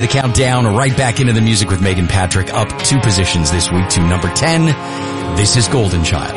the countdown right back into the music with Megan Patrick, up 2 positions this week to number 10. This is Golden Child.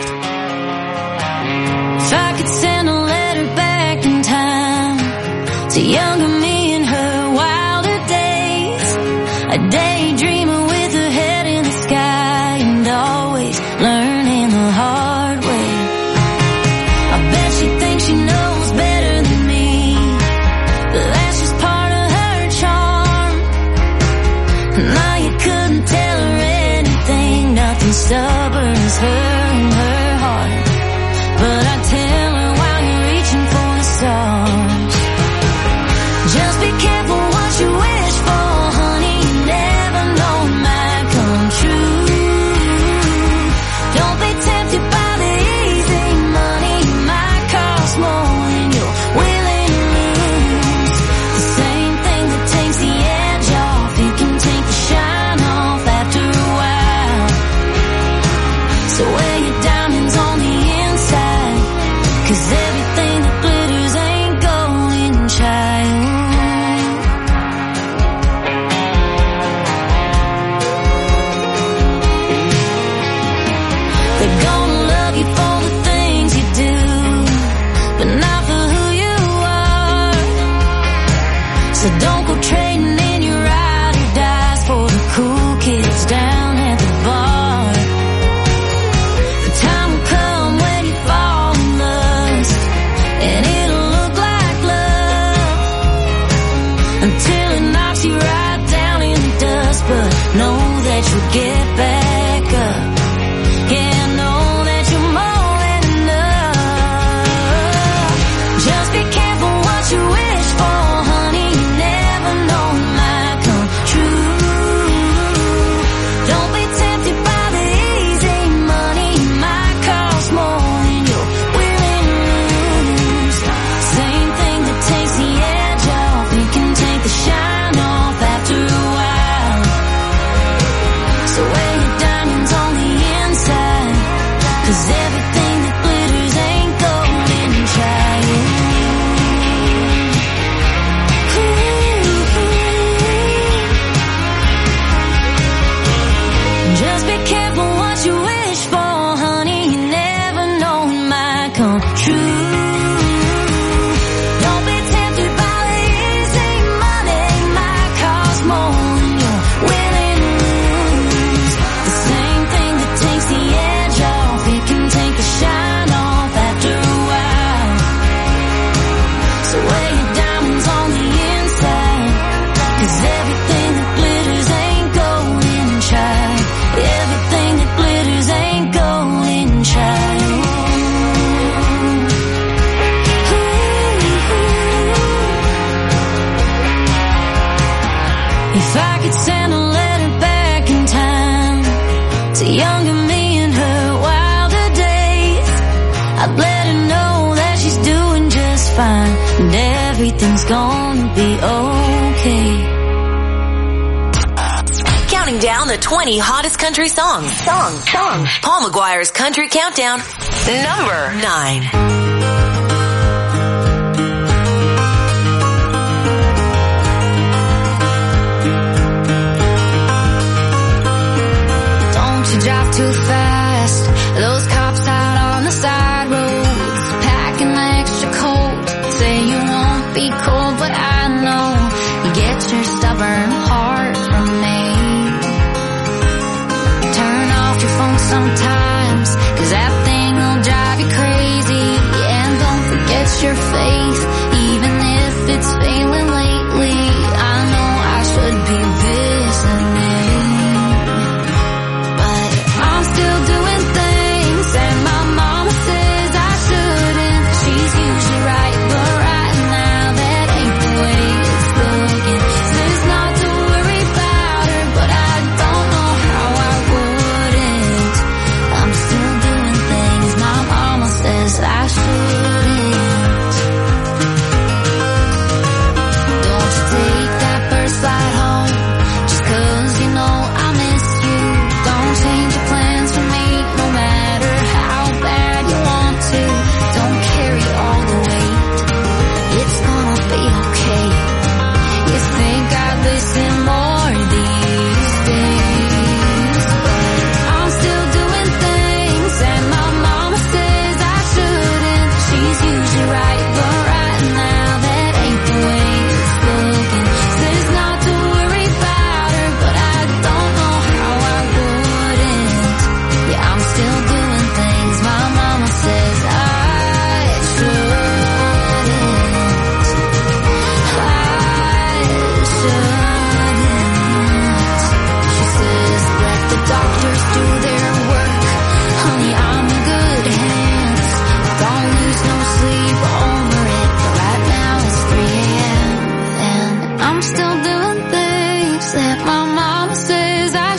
If I could send a letter back in time to younger me in her wilder days, a daydreamer with her head in the sky and always learning the hard way. I bet she thinks she knows better than me, but that's just part of her charm. Now you couldn't tell her anything, nothing stubborn as her and her heart. But I tell her while you're reaching for the stars, just be careful what you wish for, honey. You never know it might come true. Don't be tempted by the easy money. It might cost more than you're willing to lose. The same thing that takes the edge off, it can take the shine off after a while. So wear your diamonds on the inside, 'cause everything that glitters ain't golden, child. They're gonna love you for the things you do, but not for who you are. So don't go trading in your ride or dies for the cool kids down at the bar. The time will come when you fall in lust, and it'll look like love until it knocks you right down in the dust. But know that you'll get back up. Yeah, know that you're more than enough. Just be careful what you wish for, honey. You never know it might come true. Don't be tempted by the easy money. It might cost more than you're willing to lose. Same thing that takes the edge off, it can take the shine off after a while. So wear your diamonds on the inside, 'cause everything that glitters ain't golden, child. Just be careful what you wish for, honey. You never know it might come true. Don't be tempted by the easy money. It might cost more than you're willing to lose. The same thing that takes the edge off, it can take the shine off after a while. So wear your diamonds on the inside, 'cause everything that glitters ain't golden, child. Everything that glitters ain't golden, child. If I could send a letter back in time to younger me in her wilder days, I'd let her know that she's doing just fine and everything's gonna be okay. Counting down the 20 hottest country songs. Paul McGuire's Country Countdown, number 9. Don't you drive too fast. Those cops out on the side roads, packing extra coat. Say you won't be cold, but I know you get your stubborn heart from me. Turn off your phone sometimes, 'cause that thing will drive you crazy. And don't forget your faith, even if it's failing lately. I know I should be listening, but I'm still doing things and my mama says I shouldn't. She's usually right, but right now that ain't the way it's looking. Says not to worry about her, but I don't know how I wouldn't. I'm still doing things my mama says I shouldn't.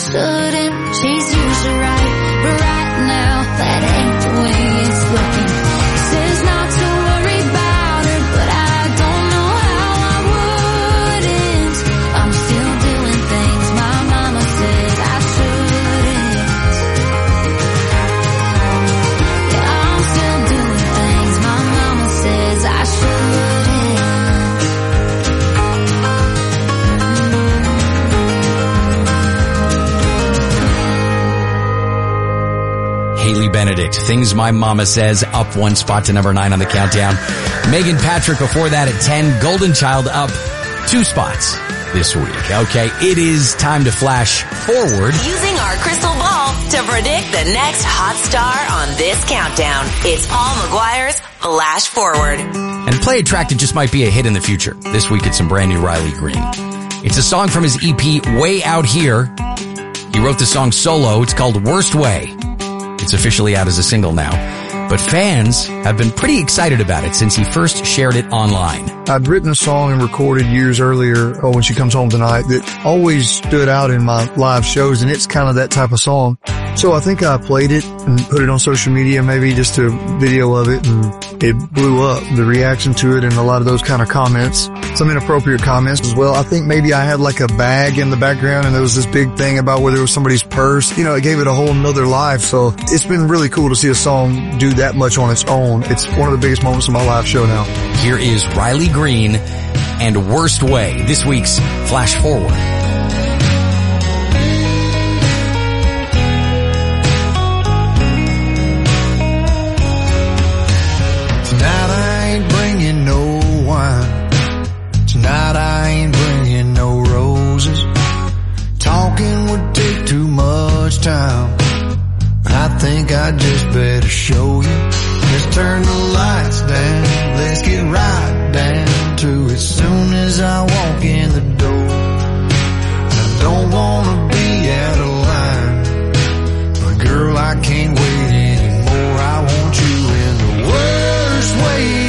shouldn't. She's usually right, but right now that ain't the way it's looking. Says not to worry about her, but I don't know how I wouldn't. I'm still doing things my mama says I shouldn't. Yeah, I'm still doing things my mama says I shouldn't. Haley Benedict, Things My Mama Says, up 1 spot to number 9 on the countdown. Megan Patrick before that at 10. Golden Child up 2 spots this week. Okay, it is time to flash forward. Using our crystal ball to predict the next hot star on this countdown. It's Paul McGuire's Flash Forward. And play a track that just might be a hit in the future. This week it's some brand new Riley Green. It's a song from his EP, Way Out Here. He wrote the song solo. It's called Worst Way. It's officially out as a single now. But fans have been pretty excited about it since he first shared it online. I'd written a song and recorded years earlier, When She Comes Home Tonight, that always stood out in my live shows, and it's kind of that type of song. So I think I played it and put it on social media, maybe just a video of it, and it blew up. The reaction to it and a lot of those kind of comments, some inappropriate comments as well. I think maybe I had like a bag in the background and there was this big thing about whether it was somebody's purse. You know, it gave it a whole nother life. So it's been really cool to see a song do that much on its own. It's one of the biggest moments of my live show now. Here is Riley Green and Worst Way, this week's Flash Forward. Tonight I ain't bringing no wine. Tonight I ain't bringing no roses. Talking would take too much time. I think I just better show you. Let's turn the lights down. Let's get right down to it. Soon as I walk in the door, I don't wanna be out of line, but girl, I can't wait anymore. I want you in the worst way.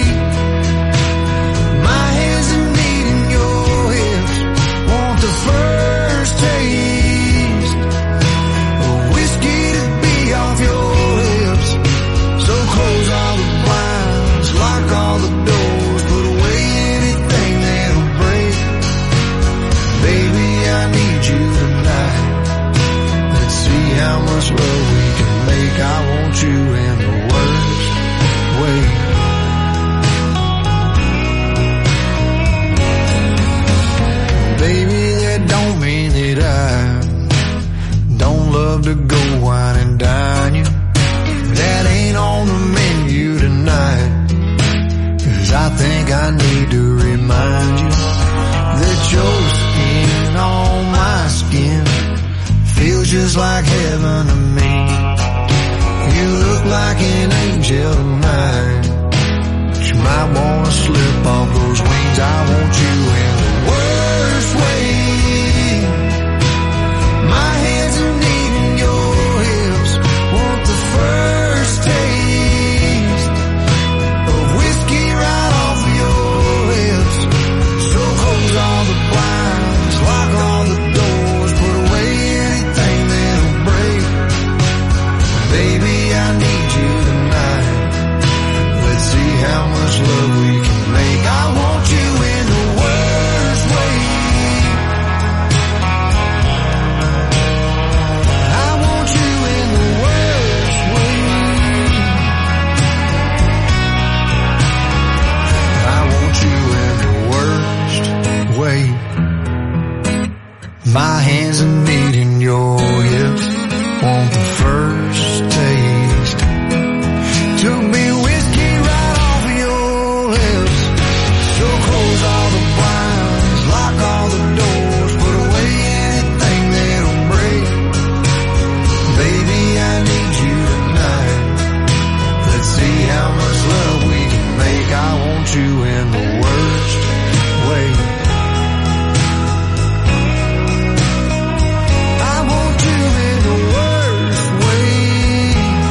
My hands are needing your hips. Want the first taste of whiskey to be off your lips. So close all the blinds, lock all the doors, put away anything that'll break. Baby, I need you tonight. Let's see how much love we can make. I want you in the worst way. Baby, that don't mean that I don't love to go wine and dine you. That ain't on the menu tonight. 'Cause I think I need to remind you that your skin on my skin feels just like heaven to me. You look like an angel tonight, but you might wanna slip off those wings. I want you in the worst way. My hands are needing your hips. Want the first taste of whiskey right off your lips. So close all the blinds, lock all the doors, put away anything that'll break. Baby, I need you tonight. Let's see how much love we can make. I want you in the worst way. I want you in the worst way. I want you in the worst way. My hands are needing your hips. Want the first taste to be whiskey right off your lips. So close all the blinds, lock all the doors, put away anything that'll break. Baby, I need you tonight. Let's see how much love we can make. I want you in the worst way. I want you in the worst way.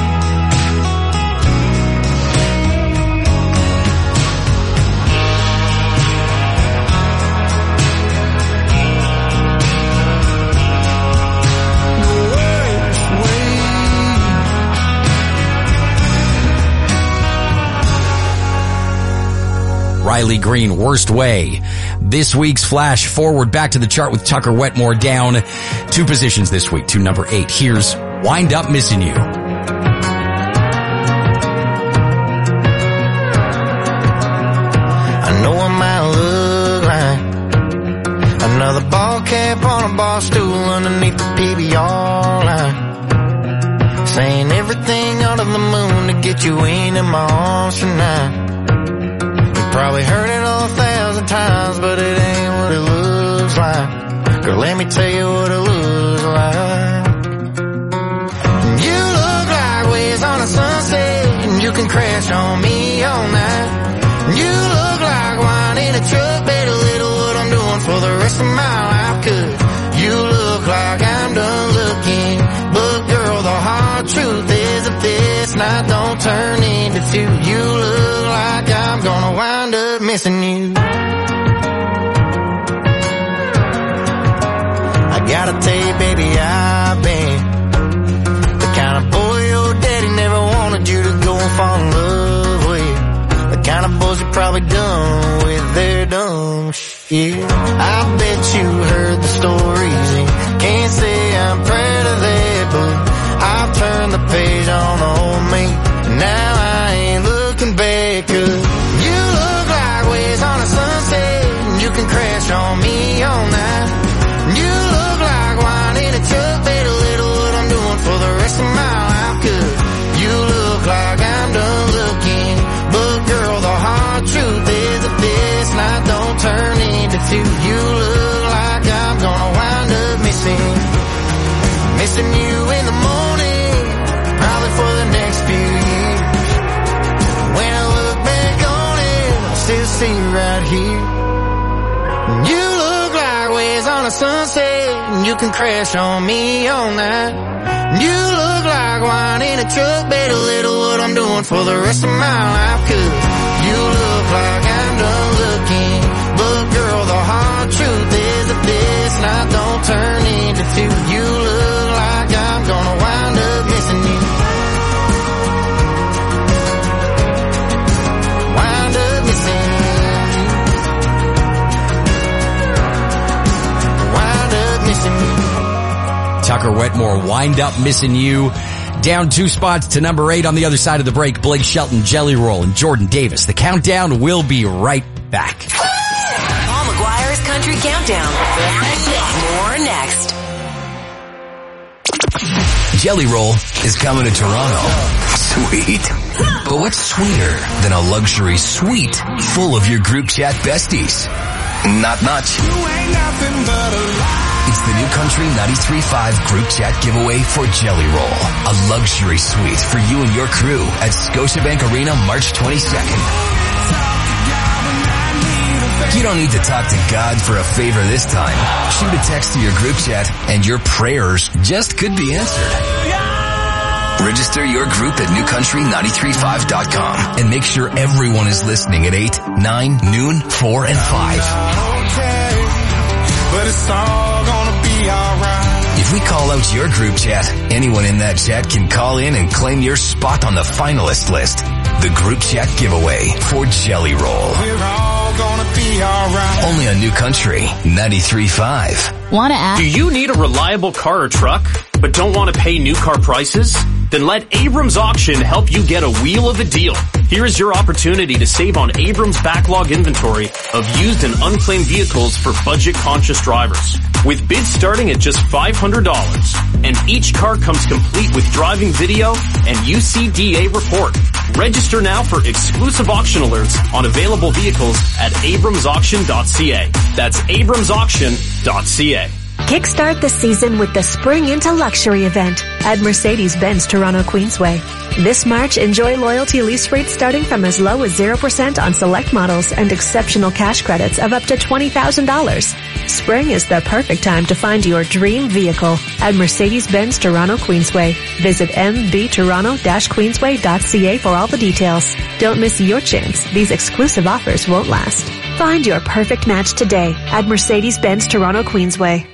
Riley Green, Worst Way. This week's flash forward back to the chart with Tucker Wetmore down 2 positions this week to number 8. Here's Wind Up Missing You. I know I might look like another ball cap on a bar stool underneath the PBR line, saying everything under the moon to get you into my arms tonight. You probably heard it 1,000 times, but it ain't what it looks like. Girl, let me tell you what it looks like. You look like waves on a sunset, and you can crash on me all night. You look like wine in a truck, better little what I'm doing for the rest of my life. 'Cause you look like I'm done looking, but girl, the hard truth is if this night don't turn into 2, you look like I'm gonna wind up missing you. I gotta tell you, baby, I've been the kind of boy your daddy never wanted you to go and fall in love with. The kind of boys you probably done with their dumb shit. I bet you heard the stories and can't say I'm proud of that, but I've turned the page on old me, and now I ain't looking back. 'Cause you look like waves on a sunset, and you can crash on me all night. You look like wine in a truck, better little what I'm doing for the rest of my life. 'Cause you look like I'm done looking, but girl, the hard truth is if this night don't turn into 2, you look like I'm gonna wind up missing you in the morning, probably for the next few years. When I look back on it, I'll still see you right here. You look like waves on a sunset, and you can crash on me all night. You look like wine in a truck, better little what I'm doing for the rest of my life. 'Cause you look like I'm done looking, but girl, the hard truth is if this night don't turn into 2, you look like I'm gonna wind up missing you. Wind up missing you. Wind up missing you. Tucker Wetmore, Wind Up Missing You. Down 2 spots to number 8 on the other side of the break. Blake Shelton, Jelly Roll, and Jordan Davis. The countdown will be right back. Paul McGuire's Country Countdown. More next. Jelly Roll is coming to Toronto. Sweet. But what's sweeter than a luxury suite full of your group chat besties? Not much. It's the New Country 93.5 group chat giveaway for Jelly Roll. A luxury suite for you and your crew at Scotiabank Arena March 22nd. You don't need to talk to God for a favor this time. Shoot a text to your group chat and your prayers just could be answered. Register your group at newcountry935.com and make sure everyone is listening at 8, 9, noon, 4, and 5. But it's all gonna be alright. If we call out your group chat, anyone in that chat can call in and claim your spot on the finalist list. The group chat giveaway for Jelly Roll. We're all gonna be alright. Only on New Country 93.5. Want to ask? Do you need a reliable car or truck, but don't want to pay new car prices? Then let Abrams Auction help you get a wheel of a deal. Here is your opportunity to save on Abrams' backlog inventory of used and unclaimed vehicles for budget-conscious drivers. With bids starting at just $500, and each car comes complete with driving video and UCDA report. Register now for exclusive auction alerts on available vehicles at abramsauction.ca. That's abramsauction.ca. Kickstart the season with the Spring into Luxury event at Mercedes-Benz Toronto Queensway. This March, enjoy loyalty lease rates starting from as low as 0% on select models and exceptional cash credits of up to $20,000. Spring is the perfect time to find your dream vehicle at Mercedes-Benz Toronto Queensway. Visit mbtoronto-queensway.ca for all the details. Don't miss your chance. These exclusive offers won't last. Find your perfect match today at Mercedes-Benz Toronto Queensway.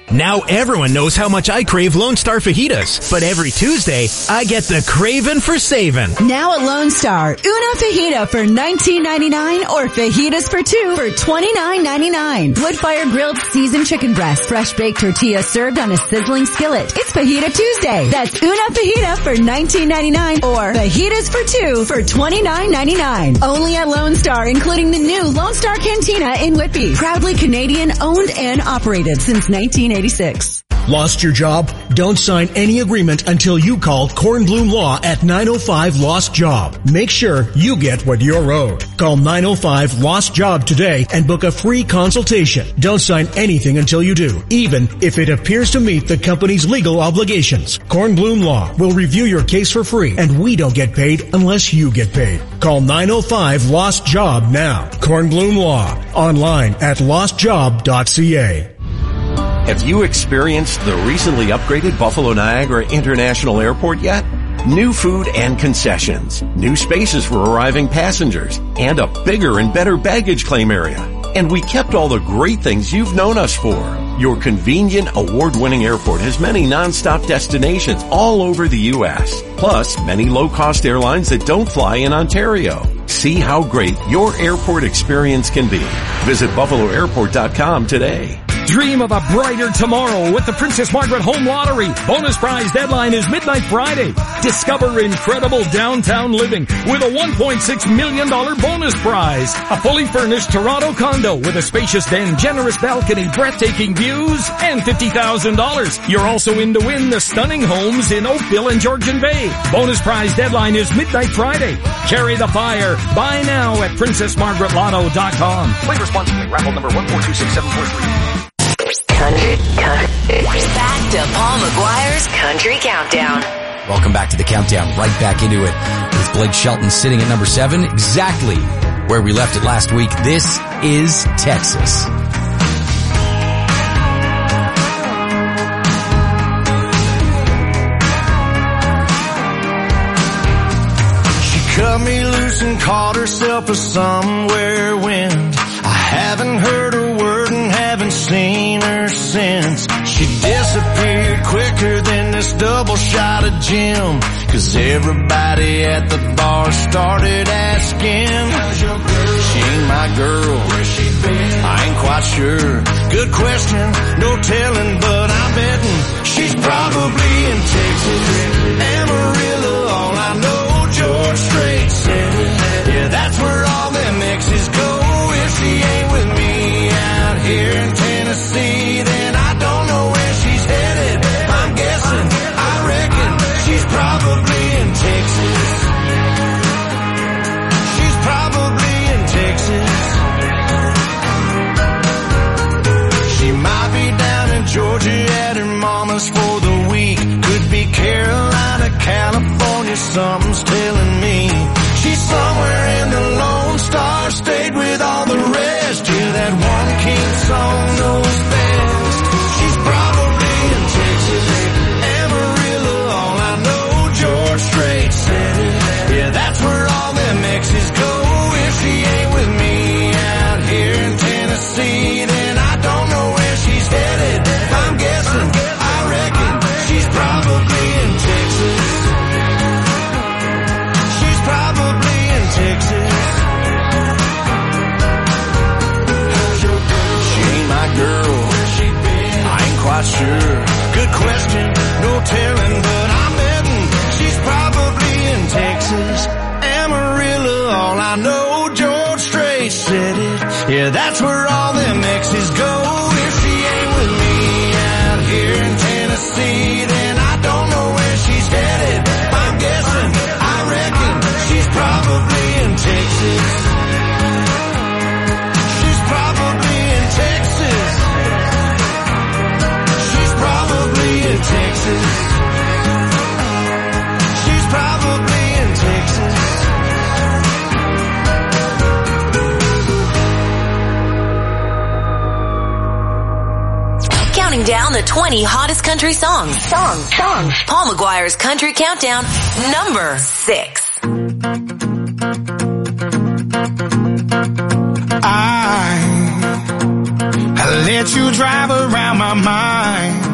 Now everyone knows how much I crave Lone Star fajitas, but every Tuesday, I get the craving for saving. Now at Lone Star, una fajita for $19.99 or fajitas for two for $29.99. Wood-fire grilled seasoned chicken breast, fresh baked tortillas served on a sizzling skillet. It's Fajita Tuesday. That's una fajita for $19.99 or fajitas for two for $29.99. Only at Lone Star, including the new Lone Star Cantina in Whitby. Proudly Canadian owned and operated since 1986. Lost your job? Don't sign any agreement until you call Kornblum Law at 905 Lost Job. Make sure you get what you're owed. Call 905 Lost Job today and book a free consultation. Don't sign anything until you do, even if it appears to meet the company's legal obligations. Kornblum Law will review your case for free, and we don't get paid unless you get paid. Call 905 Lost Job now. Kornblum Law. Online at lostjob.ca. Have you experienced the recently upgraded Buffalo Niagara International Airport yet? New food and concessions, new spaces for arriving passengers, and a bigger and better baggage claim area. And we kept all the great things you've known us for. Your convenient, award-winning airport has many non-stop destinations all over the U.S., plus many low-cost airlines that don't fly in Ontario. See how great your airport experience can be. Visit BuffaloAirport.com today. Dream of a brighter tomorrow with the Princess Margaret Home Lottery. Bonus prize deadline is midnight Friday. Discover incredible downtown living with a $1.6 million bonus prize. A fully furnished Toronto condo with a spacious den, generous balcony, breathtaking views, and $50,000. You're also in to win the stunning homes in Oakville and Georgian Bay. Bonus prize deadline is midnight Friday. Carry the fire. Buy now at PrincessMargaretLotto.com. Play responsibly. Raffle number 1426743. Back to Paul McGuire's Country Countdown. Welcome back to the countdown. Right back into it with Blake Shelton sitting at number 7, exactly where we left it last week. This is Texas. She cut me loose and caught herself a somewhere wind. I haven't heard a word and haven't seen her since. She disappeared quicker than this double shot of gin, 'cause everybody at the bar started asking, how's your girl? She ain't my girl. Where's she been? I ain't quite sure. Good question, no telling, but I'm betting she's probably in Texas. Amarillo, all I know, George Strait said it. Yeah, that's where all them exes go. If she ain't with me out here in Tennessee, then I don't know where she's headed. I'm guessing, I reckon she's probably in Texas. She's probably in Texas. She might be down in Georgia at her mama's for the week. Could be Carolina, California, something's telling me. She's somewhere in the Lone Star State with all the rest. Yeah, that one king song knows best. She's probably in Texas. Amarillo, all I know, George Strait said it. Yeah, that's where all them exes go. If she ain't with me out here in Tennessee, then I don't know where she's headed. I'm guessing, I reckon she's probably in Texas. She's probably in Texas. She ain't my girl. I ain't quite sure. Good question, no telling, but I'm betting she's probably in Texas. Amarillo, all I know, George Strait said it. Yeah, that's where all them exes go. If she ain't with me out here in Tennessee, then I don't know where she's headed. I'm guessing, I reckon she's probably in Texas. She's probably in Texas. She's probably in Texas. She's probably in Texas. Counting down the 20 hottest country songs. Paul McGuire's Country Countdown, number 6. I let you drive around my mind.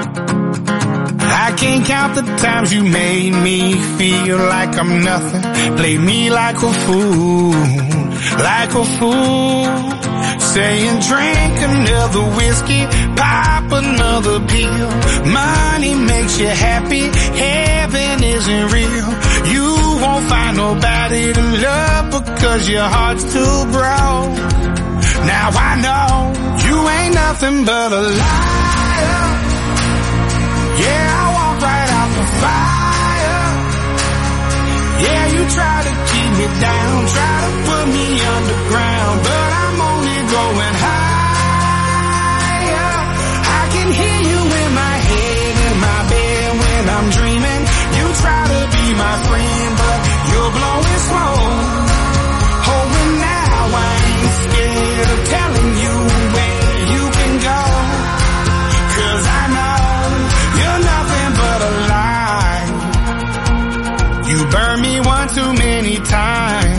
I can't count the times you made me feel like I'm nothing. Play me like a fool, like a fool. Saying drink another whiskey, pop another pill. Money makes you happy, heaven isn't real. You won't find nobody to love because your heart's too broke. Now I know you ain't nothing but a liar. Yeah, I walk right out the fire. Yeah, you try to keep me down, try to put me underground, but I'm only going higher. I can hear you in my head, in my bed when I'm dreaming. You try to be my friend, but you're blowing smoke. Oh, and now I ain't scared of telling you where you can go, 'cause I know you're nothing but a lie. You burned me one too many times,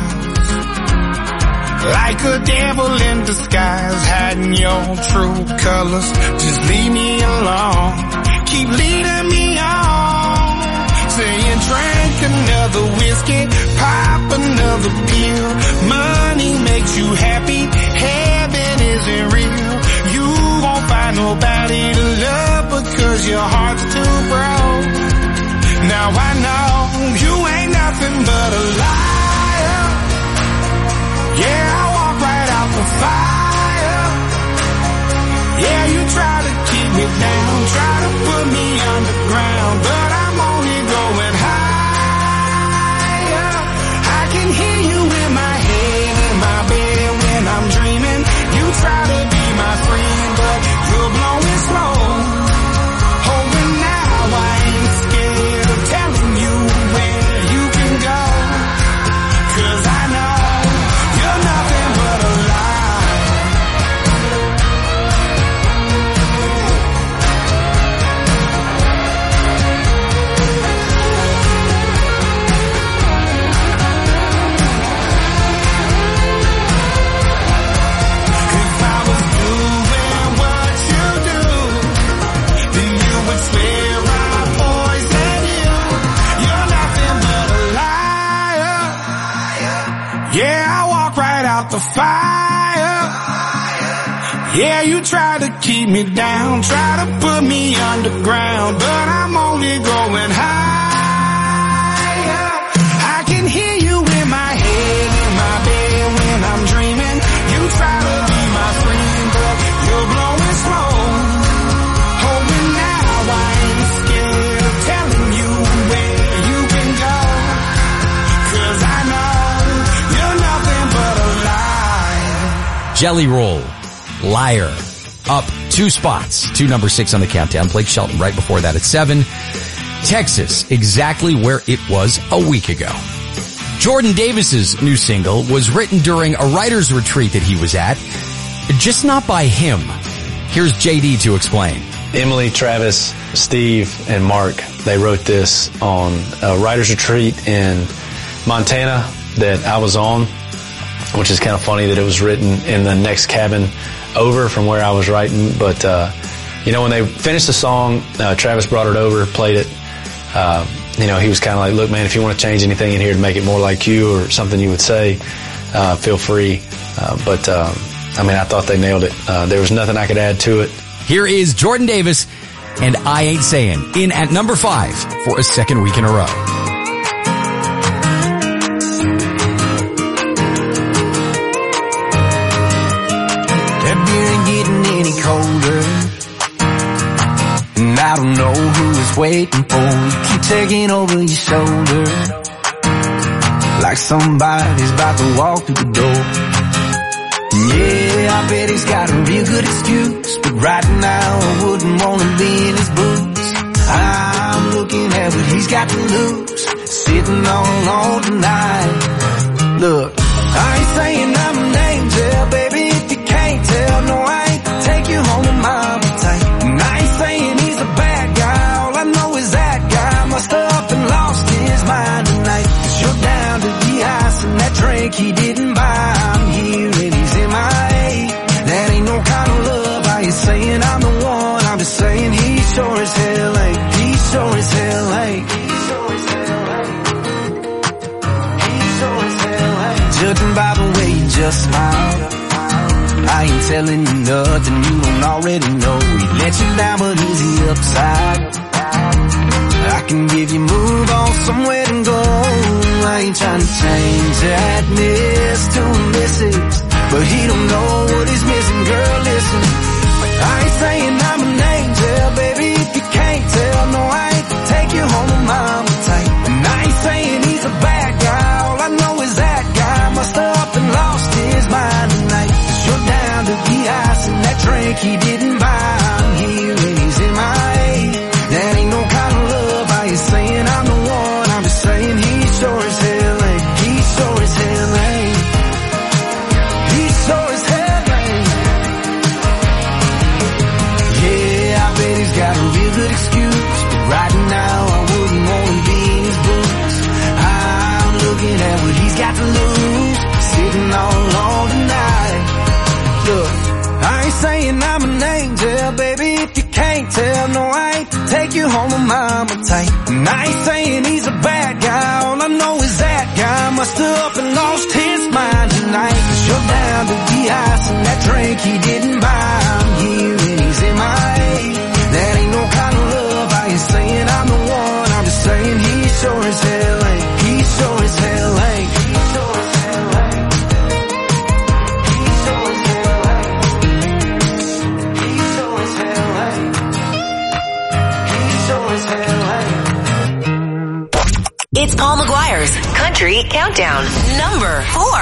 like a devil in disguise, hiding your true colors. Just leave me alone, keep leading me on. Saying drink another whiskey, pop another pill. Money makes you happy, heaven isn't real. You won't find nobody to love because your heart's too broke. Now I know you ain't nothing but a liar. Yeah, I walk right out the fire. Yeah, you try to keep me down, try to put me underground, but I'm only going higher. I can hear you in my head, in my bed when I'm dreaming. You try to be my friend, but you're blowing smoke. Oh, and now I ain't scared of telling you where you can go, 'cause I know you're nothing but a lie. If I was doing what you do, then you would swear I poisoned you. You're nothing but a liar. Yeah, I walk right out the fire. Yeah, you try to keep me down, try to put me underground, but I'm only going higher. I can hear you in my head, in my bed when I'm dreaming. You try to be my friend, but you're blowing smoke. Oh, and now I ain't scared of telling you where you can go, 'cause I know you're nothing but a lie. Jelly Roll, Liar, up 2 spots to number 6 on the countdown. Blake Shelton right before that at 7. Texas, exactly where it was a week ago. Jordan Davis's new single was written during a writer's retreat that he was at, just not by him. Here's JD to explain. Emily, Travis, Steve, and Mark, they wrote this on a writer's retreat in Montana that I was on, which is kind of funny that it was written in the next cabin over from where I was writing. But, when they finished the song, Travis brought it over, played it. He was kind of like, look, man, if you want to change anything in here to make it more like you or something you would say, feel free. I thought they nailed it. There was nothing I could add to it. Here is Jordan Davis and I Ain't Saying in at number 5 for a second week in a row. That beer ain't getting any colder, and I don't know who it's waiting for. You keep taking over your shoulder, like somebody's about to walk through the door. Yeah, I bet he's got a real good excuse, but right now I wouldn't want to be in his boots. I'm looking at what he's got to lose, sitting all alone tonight. Look, I ain't saying I'm an angel, baby, if you can't tell. No, I ain't take you home to mama tight. And I ain't saying he's a bad guy, all I know is that guy must have up and lost his mind tonight. 'Cause you're down to the ice and that drink he didn't buy. I'm here and he's MIA. That ain't no kind of love, I ain't sure as hell ain't. He sure as hell ain't. Judging by the way you just smiled, I ain't telling you nothing you don't already know. He let you down, but is he upside? I can give you move on somewhere to go. I ain't trying to change that miss to a missus, but he don't know what he's missing. Girl, listen, I ain't saying I'm an angel, baby, if you can't tell. No, I ain't to take you home to mama tight. And I ain't saying he's a bad guy, all I know is that guy must have up and lost his mind tonight. 'Cause you're down to be ice in that drink he didn't buy. I'm here and he's in my A. That ain't no kind of love. I ain't saying I'm the one, I'm just saying he sure as hell ain't. He sure as hell ain't. He sure as hell ain't. Yeah, I bet he's got a real good excuse, but right now I wouldn't want to be in his boots. I'm looking at what he's got to lose, sitting all alone tonight. Look, I ain't saying I'm an angel, baby, if you can't tell. No, I ain't to take you home to mama tight. And I ain't saying he's a bad guy, all I know is that guy must have up and lost his mind tonight. 'Cause you're down to be ice in that drink he didn't buy. I'm here and he's in my A. That ain't no kind of love. I ain't saying I'm the one, I'm just saying he sure as hell ain't. He sure as hell ain't. He sure as hell ain't. He sure as hell ain't. He sure as hell ain't. He sure as hell ain't. It's Paul McGuire's Country Countdown, number 4.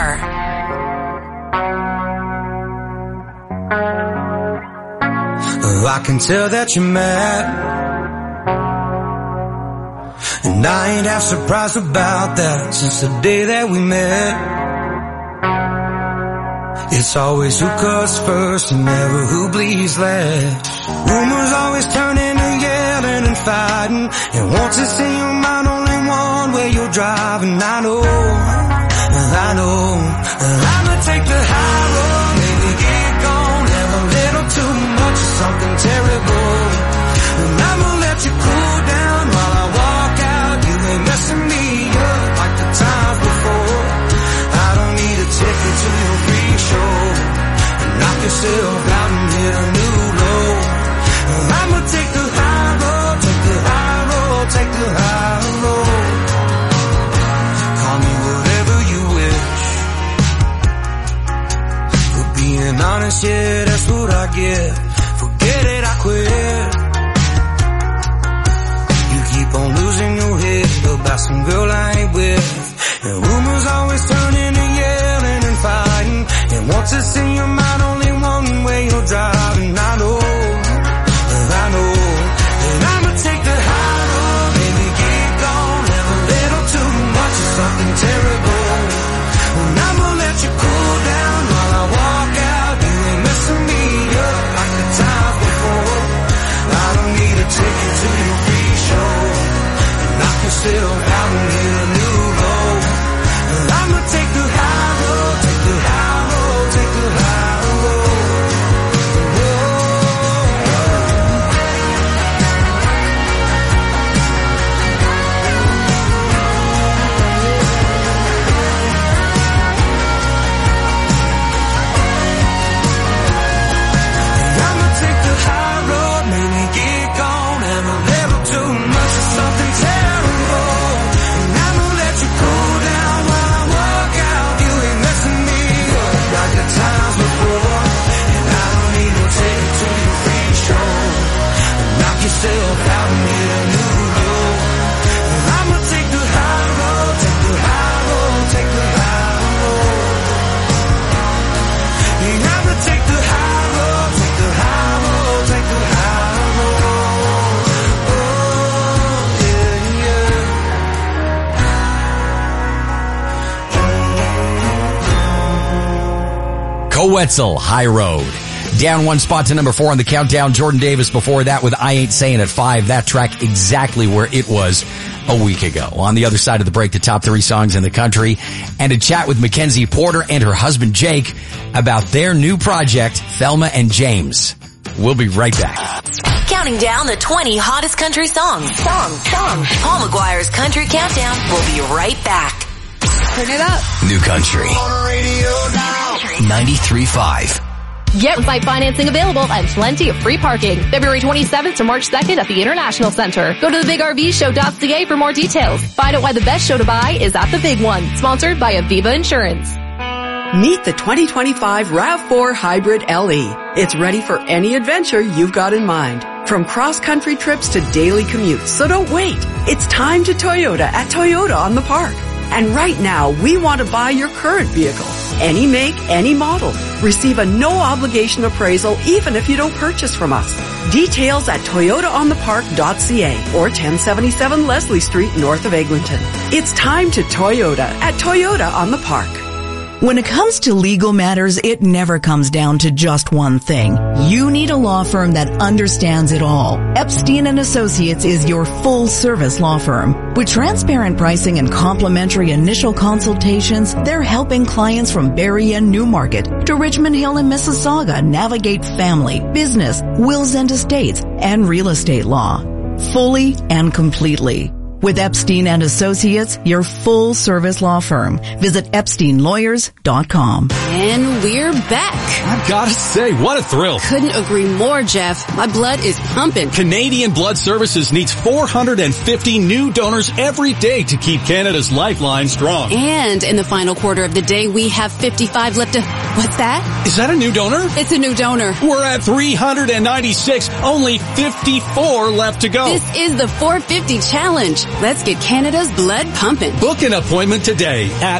I can tell that you're mad, and I ain't half surprised about that since the day that we met. It's always who cuts first and never who bleeds last. Rumors always turn into yelling and fighting, and once it's in your mind only one way you're driving. I know I'ma take the high road, maybe get gone, have a little too much of something terrible, and I'ma let you cool down while I walk out. You ain't messing me up like the times before. I don't need a ticket to your freak show, and knock yourself out and hit a new low. I'ma take the high road, take the high road, take the high road. Call me whatever you wish. For being honest, yeah, that's what I get. Forget it, I quit. You keep on losing your head about some girl I ain't with, and rumors always turn into yelling and fighting, and once it's in your mind only one way you're driving. I know that I'ma take the high road, maybe get gone, have a little too much of something terrible, and I'ma let you cool down while I walk out. You ain't messing me up like the times before. I don't need a ticket to your free show, and knock yourself out and hit a new low. I'ma take the high road, take the high road, take the high road. I'ma take the high road, maybe get gone, have a little too much of something terrible, and I'ma let you cool down while I walk out. You ain't messing me up like the times before, and I don't need no ticket to your free show, and knock yourself out and hit a new low. I'ma take the high road, take the high road, take the high road. And I'ma take the high road, take the high road, take the high road. Oh, yeah, yeah. Coetzel, High Road. Down one spot to number 4 on the countdown. Jordan Davis before that with I Ain't Saying at 5. That track exactly where it was a week ago. On the other side of the break, the top 3 songs in the country, and a chat with Mackenzie Porter and her husband Jake about their new project, Thelma and James. We'll be right back. Counting down the 20 hottest country songs. Paul McGuire's Country Countdown. We'll be right back. Turn it up. New Country. 93.5. Get site financing available and plenty of free parking. February 27th to March 2nd at the International Center. Go to thebigrvshow.ca for more details. Find out why the best show to buy is at the Big One. Sponsored by Aviva Insurance. Meet the 2025 RAV4 Hybrid LE. It's ready for any adventure you've got in mind. From cross-country trips to daily commutes. So don't wait. It's time to Toyota at Toyota on the Park. And right now, we want to buy your current vehicle. Any make, any model. Receive a no-obligation appraisal even if you don't purchase from us. Details at toyotaonthepark.ca or 1077 Leslie Street north of Eglinton. It's time to Toyota at Toyota on the Park. When it comes to legal matters, it never comes down to just one thing. You need a law firm that understands it all. Epstein & Associates is your full-service law firm. With transparent pricing and complimentary initial consultations, they're helping clients from Barrie and Newmarket to Richmond Hill and Mississauga navigate family, business, wills and estates, and real estate law. Fully and completely. With Epstein & Associates, your full-service law firm. Visit EpsteinLawyers.com. And we're back. I've got to say, what a thrill. Couldn't agree more, Jeff. My blood is pumping. Canadian Blood Services needs 450 new donors every day to keep Canada's lifeline strong. And in the final quarter of the day, we have 55 left to... What's that? Is that a new donor? It's a new donor. We're at 396. Only 54 left to go. This is the 450 challenge. Let's get Canada's blood pumping. Book an appointment today at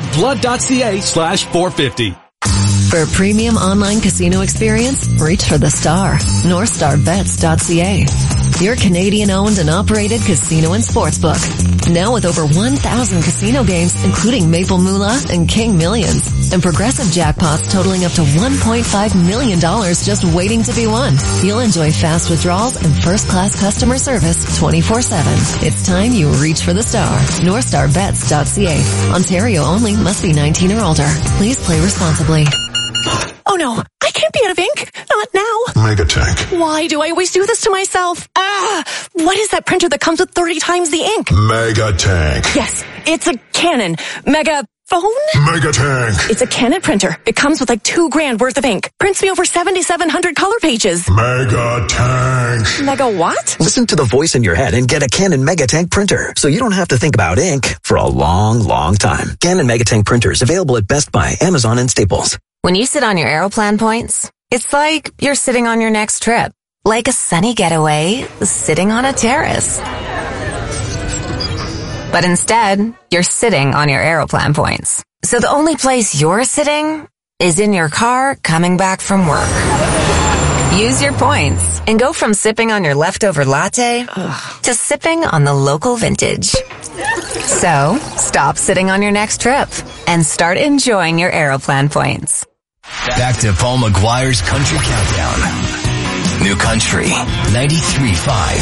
blood.ca/450. For a premium online casino experience, reach for the star. NorthstarBets.ca. Your Canadian-owned and operated casino and sportsbook. Now with over 1,000 casino games, including Maple Moolah and King Millions. And progressive jackpots totaling up to $1.5 million just waiting to be won. You'll enjoy fast withdrawals and first-class customer service 24/7. It's time you reach for the star. NorthstarBets.ca. Ontario only. Must be 19 or older. Please play responsibly. Oh no, I can't be out of ink. Not now. Megatank. Why do I always do this to myself? What is that printer that comes with 30 times the ink? Megatank. Yes, it's a Canon Megaphone? Megatank. It's a Canon printer. It comes with like $2,000 worth of ink. Prints me over 7,700 color pages. Megatank. Mega what? Listen to the voice in your head and get a Canon Megatank printer so you don't have to think about ink for a long, long time. Canon Megatank printers available at Best Buy, Amazon, and Staples. When you sit on your Aeroplan points, it's like you're sitting on your next trip. Like a sunny getaway, sitting on a terrace. But instead, you're sitting on your Aeroplan points. So the only place you're sitting is in your car coming back from work. Use your points and go from sipping on your leftover latte to sipping on the local vintage. So, stop sitting on your next trip and start enjoying your Aeroplan points. Back to Paul McGuire's Country Countdown. New Country 93.5.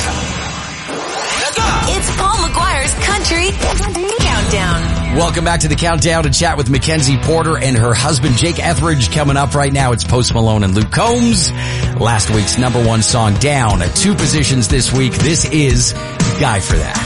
It's Paul McGuire's Country Countdown. Welcome back to the Countdown to chat with Mackenzie Porter and her husband Jake Etheridge. Coming up right now, it's Post Malone and Luke Combs. Last week's #1 song down 2 positions this week. This is Guy for That.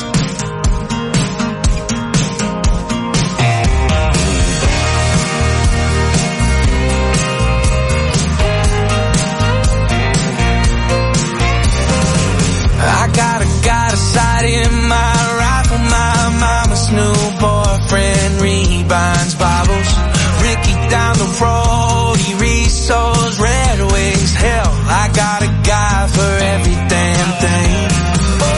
Got a sight in my rifle, my mama's new boyfriend rebinds Bibles. Ricky down the road, he resows Red Wings. Hell, I got a guy for every damn thing. Oh,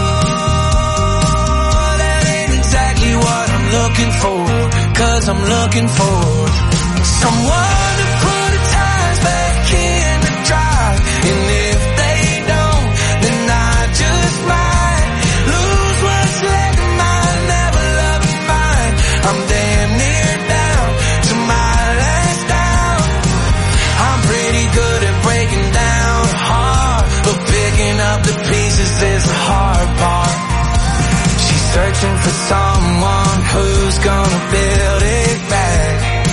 that ain't exactly what I'm looking for, 'cause I'm looking for someone to put the tires back in the drive. And if they don't, then I just might lose what's left of mine, never loving mine. I'm damn near down to my last down. I'm pretty good at breaking down hard, but picking up the pieces is the hard part. She's searching for someone who's gonna build it back.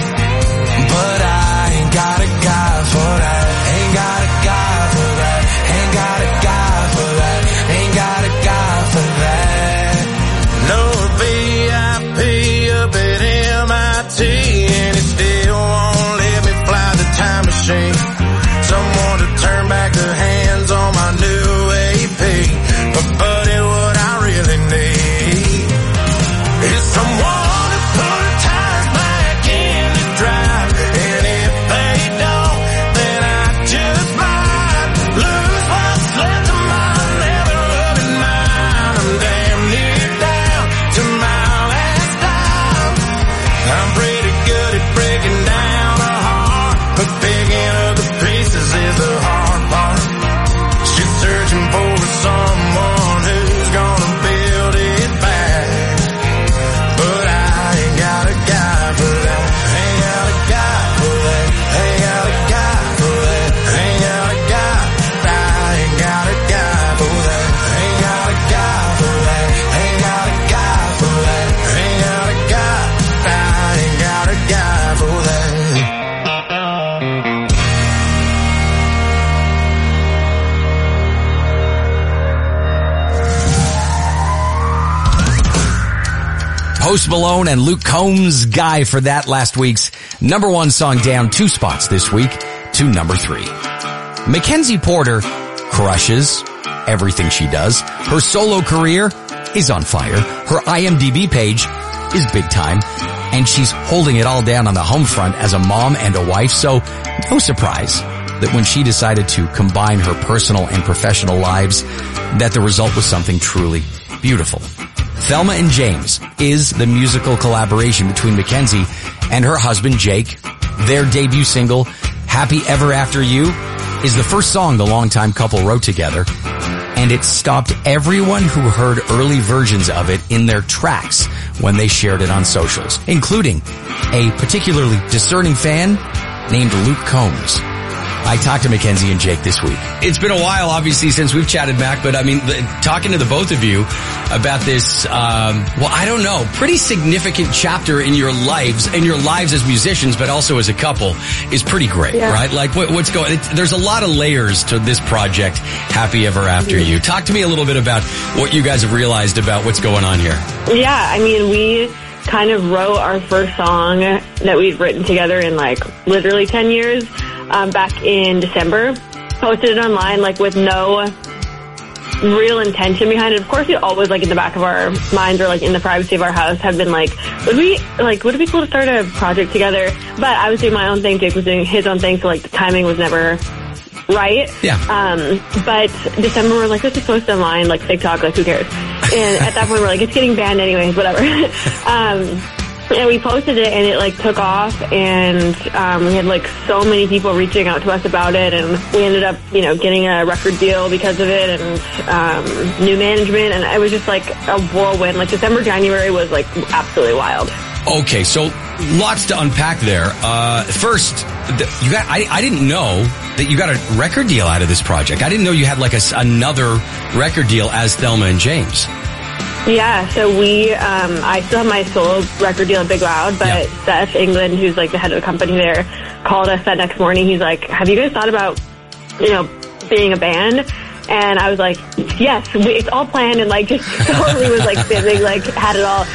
Post Malone and Luke Combs, Guy, for that last week's number 1 song, down 2 spots this week to number 3. Mackenzie Porter crushes everything she does. Her solo career is on fire. Her IMDb page is big time. And she's holding it all down on the home front as a mom and a wife. So no surprise that when she decided to combine her personal and professional lives, that the result was something truly beautiful. Thelma and James is the musical collaboration between Mackenzie and her husband, Jake. Their debut single, Happy Ever After You, is the first song the longtime couple wrote together. And it stopped everyone who heard early versions of it in their tracks when they shared it on socials, including a particularly discerning fan named Luke Combs. I talked to Mackenzie and Jake this week. It's been a while, obviously, since we've chatted, Mac, but I mean, talking to the both of you about this, I don't know, pretty significant chapter in your lives as musicians, but also as a couple, is pretty great, right? Like, what's going, there's a lot of layers to this project, Happy Ever After You. Talk to me a little bit about what you guys have realized about what's going on here. Yeah, I mean, we kind of wrote our first song that we'd written together in like literally 10 years. Back in December, posted it online, like with no real intention behind it. Of course, we always, like in the back of our minds or like in the privacy of our house, have been like, would it be cool to start a project together? But I was doing my own thing, Jake was doing his own thing, so like the timing was never right. Yeah. But December, we're like, let's just post it online, like TikTok, like who cares? And at that point, we're like, it's getting banned anyways, whatever. And we posted it and it like took off and we had like so many people reaching out to us about it and we ended up, getting a record deal because of it and new management and it was just like a whirlwind. Like December, January was like absolutely wild. Okay, so lots to unpack there. First, I didn't know that you got a record deal out of this project. I didn't know you had like another record deal as Thelma and James. Yeah, so I still have my solo record deal at Big Loud, but Seth England, who's like the head of the company there, called us that next morning. He's like, have you guys thought about, being a band? And I was like, yes, it's all planned and like just totally was like spinning, like had it all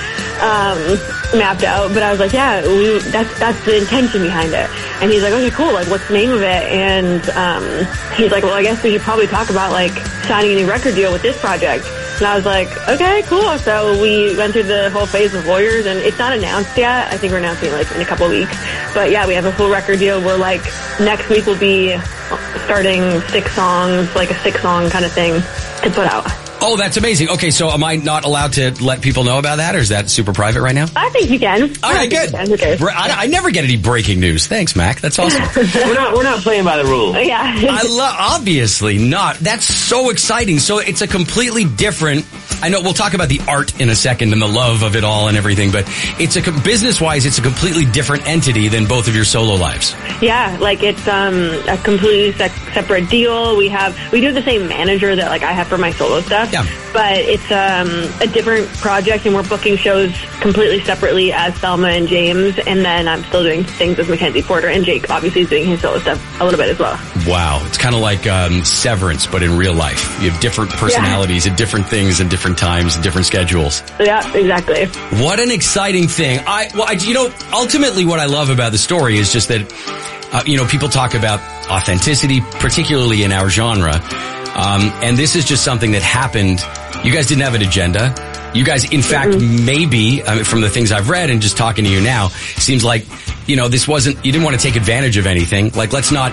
mapped out. But I was like, yeah, that's the intention behind it. And he's like, okay, cool, like what's the name of it? And he's like, well, I guess we should probably talk about like signing a new record deal with this project. And I was like, okay, cool. So we went through the whole phase of lawyers and it's not announced yet. I think we're announcing it like in a couple of weeks. But yeah, we have a full record deal. We're like, next week we'll be starting 6 songs, like a 6-song kind of thing to put out. Oh, that's amazing. Okay, so am I not allowed to let people know about that, or is that super private right now? I think you can. All right, good. I never get any breaking news. Thanks, Mac. That's awesome. We're not playing by the rules. Yeah. Obviously not. That's so exciting. So it's a completely different, I know we'll talk about the art in a second and the love of it all and everything, but it's business-wise, it's a completely different entity than both of your solo lives. Yeah, like it's a completely separate deal. We do the same manager that like I have for my solo stuff. Yeah. But it's a different project and we're booking shows completely separately as Thelma and James, and then I'm still doing things with Mackenzie Porter, and Jake obviously is doing his solo stuff a little bit as well. Wow. It's kind of like Severance, but in real life. You have different personalities and different things and different times and different schedules. Yeah, exactly. What an exciting thing. Ultimately what I love about the story is just that, people talk about authenticity, particularly in our genre. And this is just something that happened. You guys didn't have an agenda. You guys, in fact, maybe, from the things I've read and just talking to you now, seems like, this wasn't, you didn't want to take advantage of anything. Like, let's not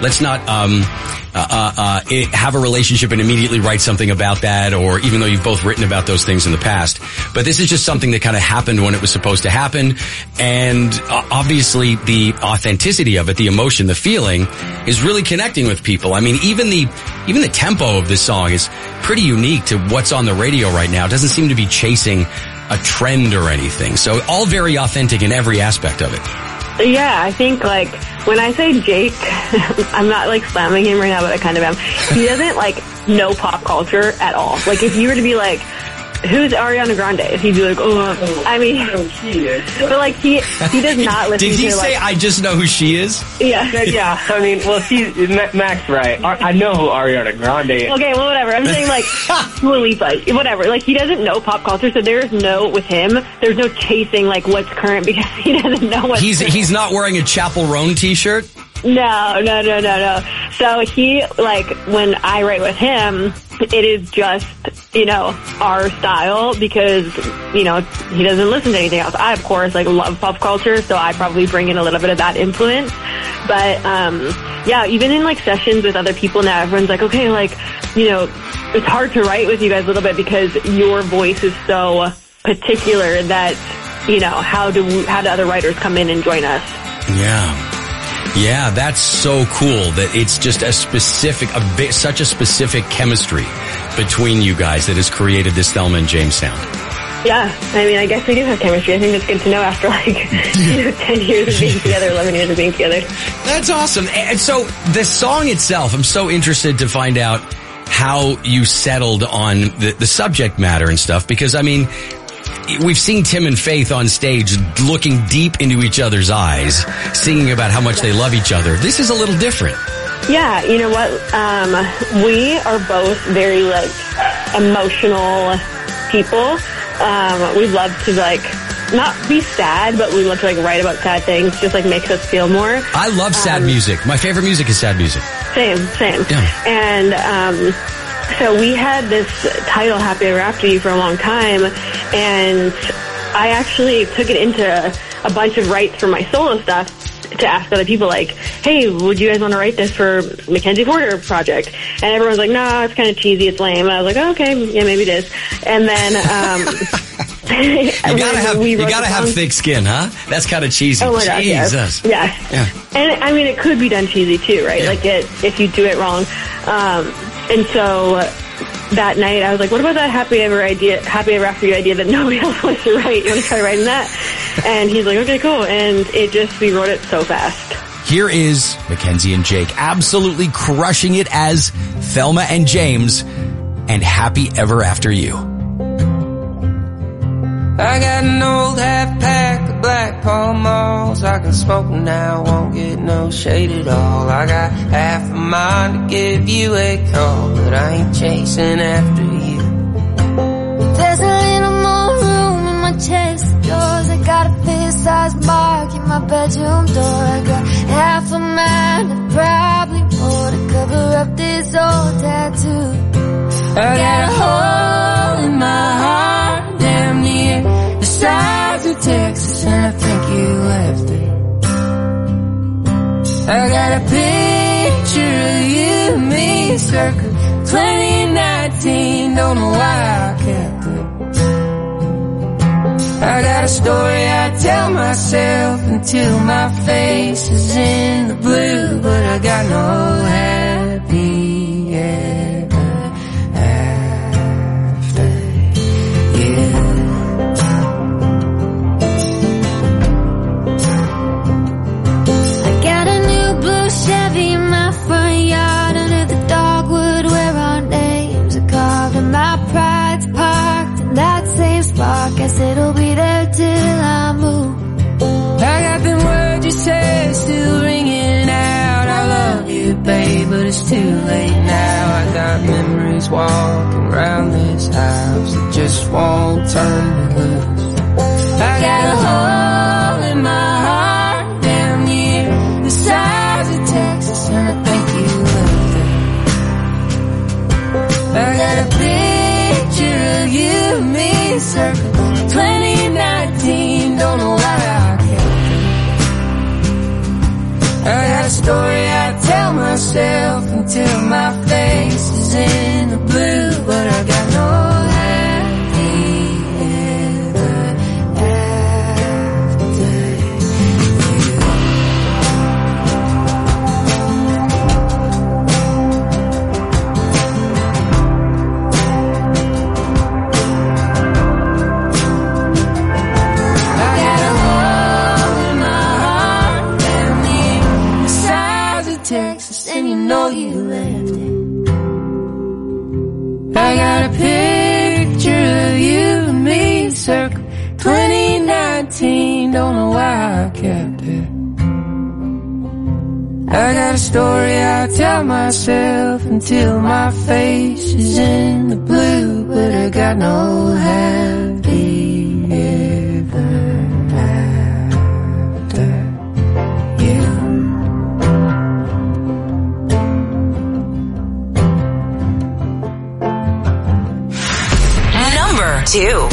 have a relationship and immediately write something about that, or even though you've both written about those things in the past. But this is just something that kind of happened when it was supposed to happen. And obviously the authenticity of it, the emotion, the feeling is really connecting with people. I mean, even the tempo of this song is pretty unique to what's on the radio right now. It doesn't seem to be chasing a trend or anything. So all very authentic in every aspect of it. Yeah, I think like when I say Jake, I'm not like slamming him right now, but I kind of am. He doesn't like know pop culture at all. Like if you were to be like, who's Ariana Grande? He'd be like, oh, I mean, but like he does not listen to. Did he say, I just know who she is? Yeah. Yeah, I mean, well, Max, right. I know who Ariana Grande is. Okay, well, whatever. I'm saying, like, Dua Lipa, whatever. Like, he doesn't know pop culture, so there's no chasing, like, what's current because he doesn't know what's current. He's not wearing a Chapel Roan t-shirt? No. So he, like, when I write with him, it is just, our style because, he doesn't listen to anything else. I, of course, like, love pop culture, so I probably bring in a little bit of that influence. But, even in, like, sessions with other people now, everyone's like, okay, like, it's hard to write with you guys a little bit because your voice is so particular that, how do other writers come in and join us? Yeah, that's so cool that it's just such a specific chemistry between you guys that has created this Thelma and James sound. Yeah, I mean, I guess we do have chemistry. I think that's good to know after 10 years of being together, 11 years of being together. That's awesome. And so the song itself, I'm so interested to find out how you settled on the subject matter and stuff because, I mean, we've seen Tim and Faith on stage looking deep into each other's eyes, singing about how much they love each other. This is a little different. Yeah, you know what? We are both very, like, emotional people. We love to, like, not be sad, but we love to, like, write about sad things. Just, like, makes us feel more. I love sad music. My favorite music is sad music. Same. Yeah. And, so we had this title, Happy Ever After You, for a long time, and I actually took it into a bunch of writes for my solo stuff to ask other people, like, hey, would you guys want to write this for Mackenzie Porter project? And everyone's like, no, it's kind of cheesy, it's lame. And I was like, oh, okay, yeah, maybe it is. And then, you gotta have thick skin, huh? That's kind of cheesy. Oh my gosh, Jesus. Yeah. And I mean, it could be done cheesy too, right? Yeah. Like if you do it wrong. And so that night I was like, what about that Happy Ever After You idea that nobody else wants to write? You want to try writing that? And he's like, okay, cool. And we wrote it so fast. Here is Mackenzie and Jake absolutely crushing it as Thelma and James and Happy Ever After You. I got an old half pack of Black Pall Malls. I can smoke them now, won't get no shade at all. I got half a mind to give you a call, but I ain't chasing after you. There's a little more room in my chest of drawers. I got a fist-sized mark in my bedroom door. I got half a mind and probably more to cover up this old tattoo. I got a hole in my heart, damn near the size of Texas, and I think you left it. I got a picture of you and me, circa 2019, don't know why I kept it. I got a story I tell myself until my face is in the blue, but I got no happy ever after you. I got a new blue Chevy in my front yard under the dogwood where our names are carved, and my pride's parked in that same spot. Guess it'll be there till I move. I got them words you said still ringing out. I love you, babe, but it's too late now. I got memories walking around this house that just won't turn me loose. I got a hole in my heart, damn near the size of Texas, and I think you left it. I got a picture of you and me, circa 2019, don't know why I kept it. I got a story I tell myself until my face is in the blue, but I got no happy ever after I got a hole in my heart, damn near the size of Texas, and you know you left it. story I tell myself until my face is in the blue, but I got no happy ever after you. Number 2.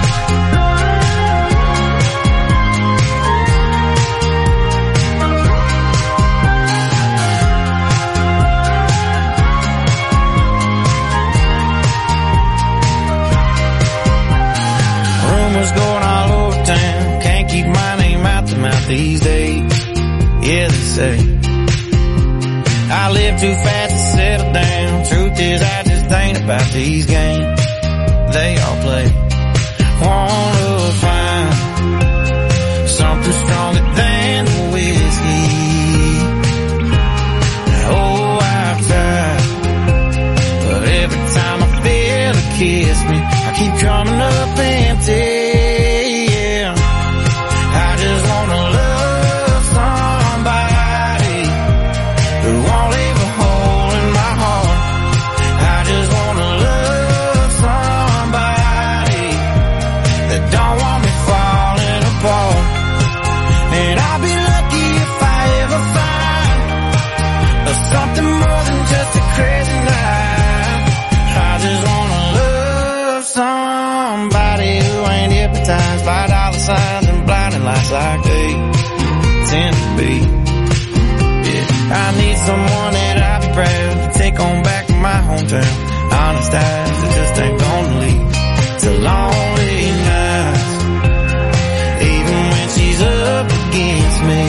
Rumors going all over town, can't keep my name out the mouth these days. Yeah, they say I live too fast to settle down. Truth is, I just ain't about these games they all play. Wanna find something stronger than the whiskey. Oh, I've tried, but every time I feel a kiss me, I keep coming up empty. Yeah, I just wanna love somebody who won't leave a hole in my heart. I just wanna love somebody that don't want me falling apart. And I'll be lucky if I ever find something more than just a crazy night. I just wanna love somebody who ain't hypnotized by dollar signs and blinding lights like they tend to be. Yeah, I need someone that I'd be proud to take on back to my hometown. Honest eyes that just ain't gonna leave to lonely nights, even when she's up against me.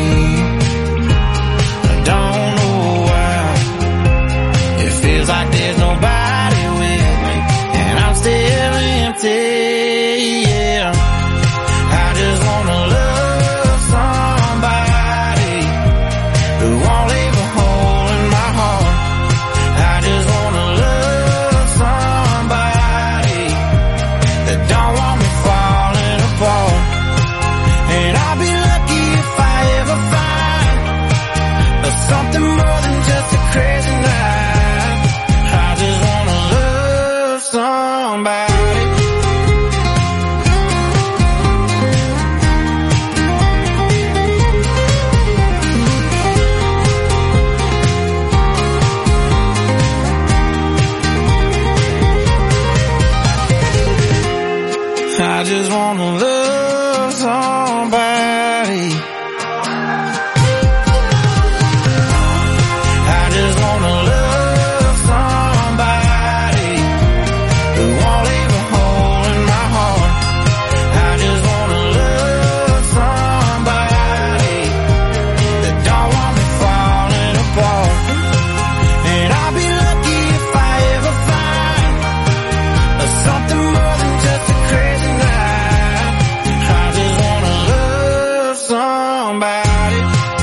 I don't know why it feels like there's nobody with me, and I'm still empty. Yeah, I just wanna love somebody who won't leave a hole in my heart. I just wanna love somebody that don't want me falling apart. And I'll be lucky if I ever find something more than just a crazy night. I just wanna love somebody. I just wanna love somebody. I just wanna love somebody who won't leave a hole in my heart. I just wanna love somebody that don't want me falling apart. And I'll be lucky if I ever find something more than just a crazy night. I just wanna love somebody.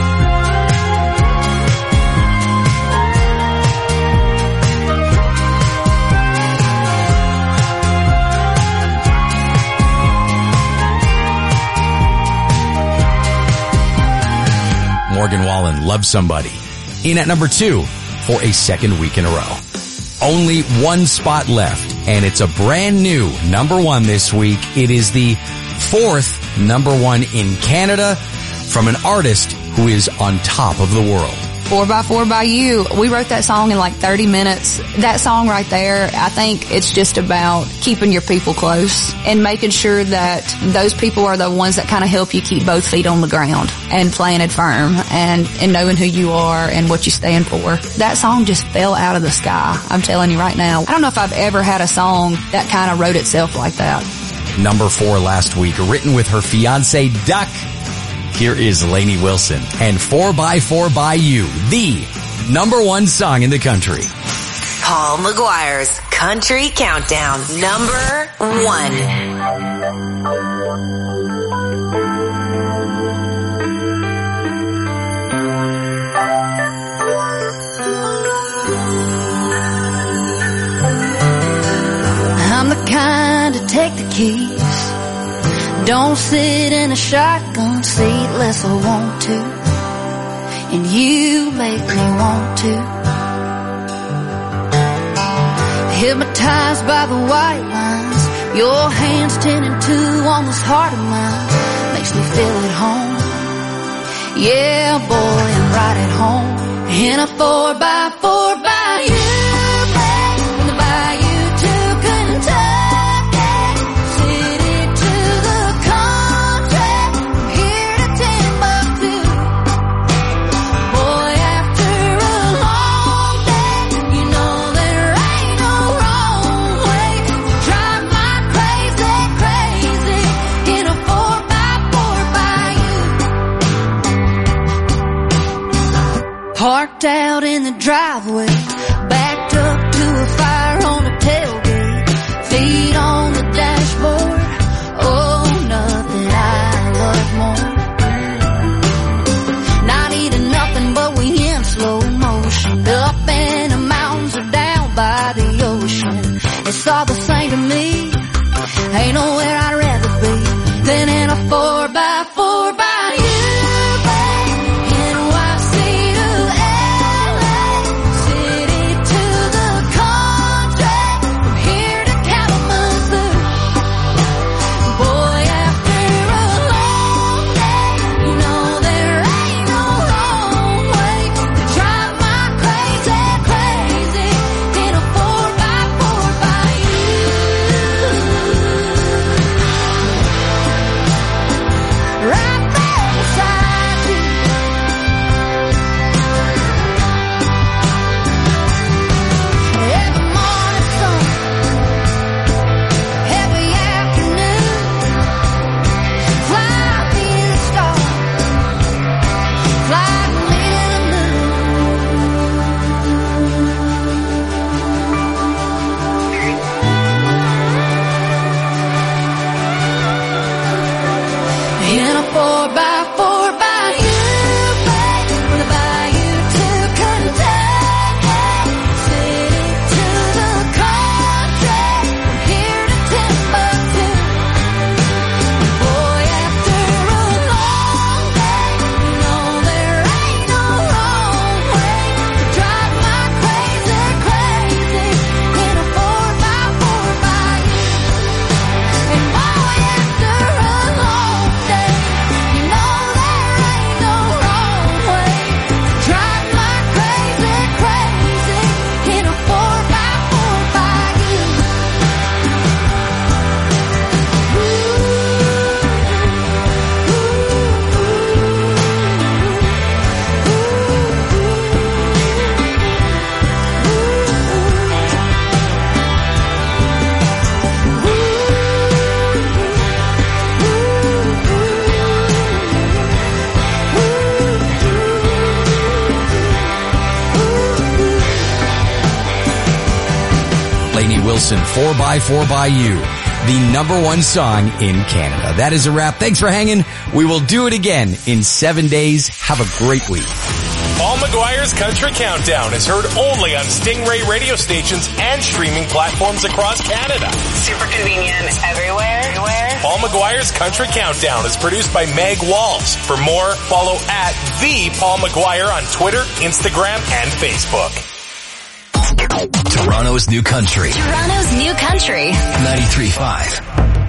Morgan Wallen, Love Somebody. In at number 2 for a second week in a row. Only one spot left, and it's a brand new number 1 this week. It is the 4th number 1 in Canada from an artist who is on top of the world. 4x4 by You. We wrote that song in like 30 minutes. That song right there, I think it's just about keeping your people close and making sure that those people are the ones that kind of help you keep both feet on the ground and planted firm and knowing who you are and what you stand for. That song just fell out of the sky. I'm telling you right now. I don't know if I've ever had a song that kind of wrote itself like that. Number 4 last week, written with her fiancé Duck. Here is Lainey Wilson and 4x4 by You, the number 1 song in the country. Paul McGuire's Country Countdown, number 1. I'm the kind to take the keys. Don't sit in a shotgun seat unless I want to. and you make me want to. Hypnotized by the white lines, your hands 10 and 2 on this heart of mine makes me feel at home. Yeah, boy, I'm right at home in a 4x4 by you, babe, from the bayou to Kentucky, city to the country, from here to Timbuktu. Boy, after a long day, you know there ain't no wrong way to drive my crazy, crazy in a 4x4 by you. Parked out in the driveway, backed up to a fire on the tailgate, feet on the dashboard. Oh, nothing I love more. Not eating nothing, but we in slow motion, up in the mountains or down by the ocean. It's all the same to me. Ain't nowhere I'd rather be than in a 4x4 by you. Wilson, 4x4 by You, the #1 song in Canada. That is a wrap. Thanks for hanging. We will do it again in 7 days. Have a great week. Paul McGuire's Country Countdown is heard only on Stingray radio stations and streaming platforms across Canada. Super convenient everywhere. Paul McGuire's Country Countdown is produced by Meg Walls. For more, follow at the Paul McGuire on Twitter, Instagram, and Facebook. Toronto's New Country. Toronto's New Country. 93.5.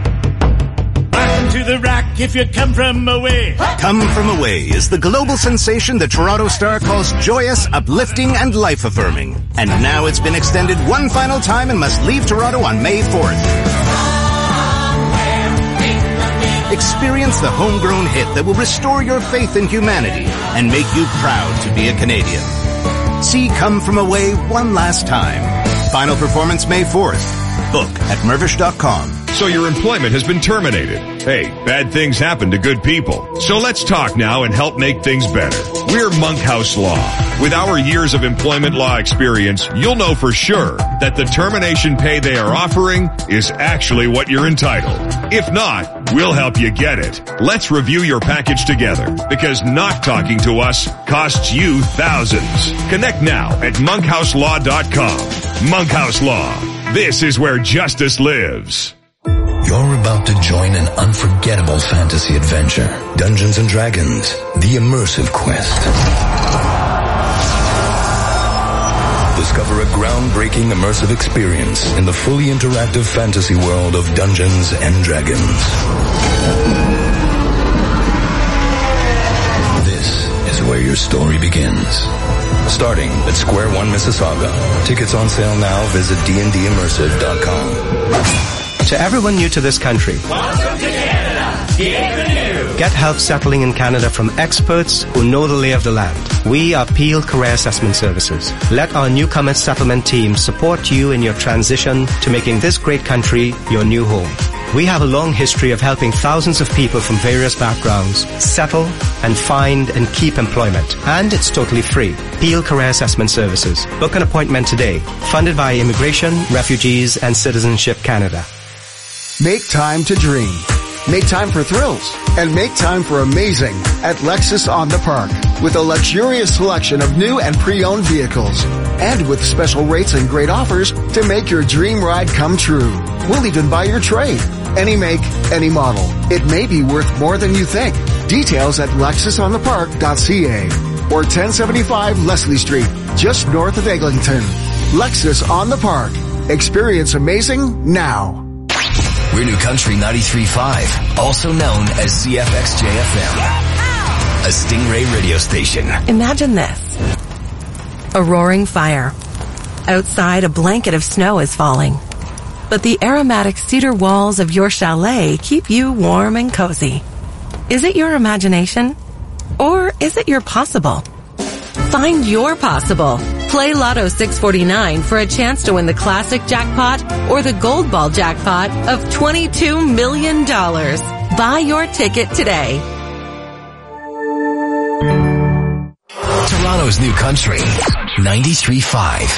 Welcome to the Rock if you come from away. Come From Away is the global sensation the Toronto Star calls joyous, uplifting, and life-affirming. And now it's been extended one final time and must leave Toronto on May 4th. Experience the homegrown hit that will restore your faith in humanity and make you proud to be a Canadian. See Come From Away one last time. Final performance May 4th. Book at Mirvish.com. So your employment has been terminated. Hey, bad things happen to good people. So let's talk now and help make things better. We're Monkhouse Law. With our years of employment law experience, you'll know for sure that the termination pay they are offering is actually what you're entitled. If not, we'll help you get it. Let's review your package together, because not talking to us costs you thousands. Connect now at monkhouselaw.com. Monkhouse Law. This is where justice lives. You're about to join an unforgettable fantasy adventure. Dungeons & Dragons, the immersive quest. Discover a groundbreaking immersive experience in the fully interactive fantasy world of Dungeons & Dragons. This is where your story begins. Starting at Square One, Mississauga. Tickets on sale now. Visit dndimmersive.com. To everyone new to this country, welcome to Canada. Bienvenue. Get help settling in Canada from experts who know the lay of the land. We are Peel Career Assessment Services. Let our newcomer settlement team support you in your transition to making this great country your new home. We have a long history of helping thousands of people from various backgrounds settle and find and keep employment. And it's totally free. Peel Career Assessment Services. Book an appointment today. Funded by Immigration, Refugees and Citizenship Canada. Make time to dream. Make time for thrills. And make time for amazing at Lexus on the Park. With a luxurious selection of new and pre-owned vehicles. And with special rates and great offers to make your dream ride come true. We'll even buy your trade. Any make, any model. It may be worth more than you think. Details at lexusonthepark.ca or 1075 Leslie Street, just north of Eglinton. Lexus on the Park. Experience amazing now. We're New Country 93.5, also known as CFXJ-FM, a Stingray radio station. Imagine this. A roaring fire. Outside, a blanket of snow is falling. But the aromatic cedar walls of your chalet keep you warm and cozy. Is it your imagination? Or is it your possible? Find your possible. Play Lotto 649 for a chance to win the classic jackpot or the gold ball jackpot of $22 million. Buy your ticket today. Toronto's New Country 93.5.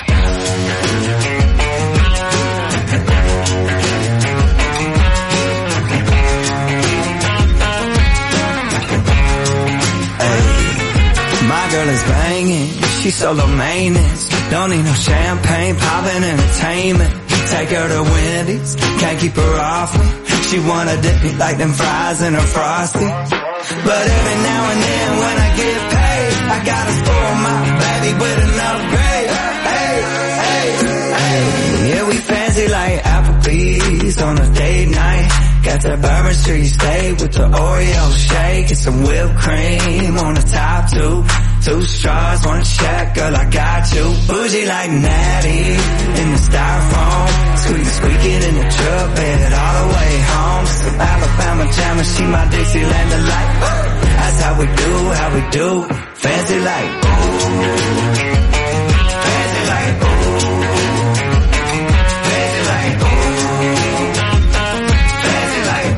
My girl is banging, she's solo maintenance. Don't need no champagne, poppin' entertainment. Take her to Wendy's, can't keep her off me. She wanna dip me like them fries in her Frosty. But every now and then when I get paid, I gotta spoil my baby with an upgrade. Hey, hey, hey. Yeah, we fancy like Applebee's on a date night. Got that Bourbon Street steak with the Oreo shake and some whipped cream on the top two. 2 straws, 1 check, girl, I got you. Bougie like Natty in the styrofoam. Squeaking in the truck bed all the way home. Some Alabama jammer, she my Dixieland delight. That's how we do, fancy like fancy like fancy like fancy like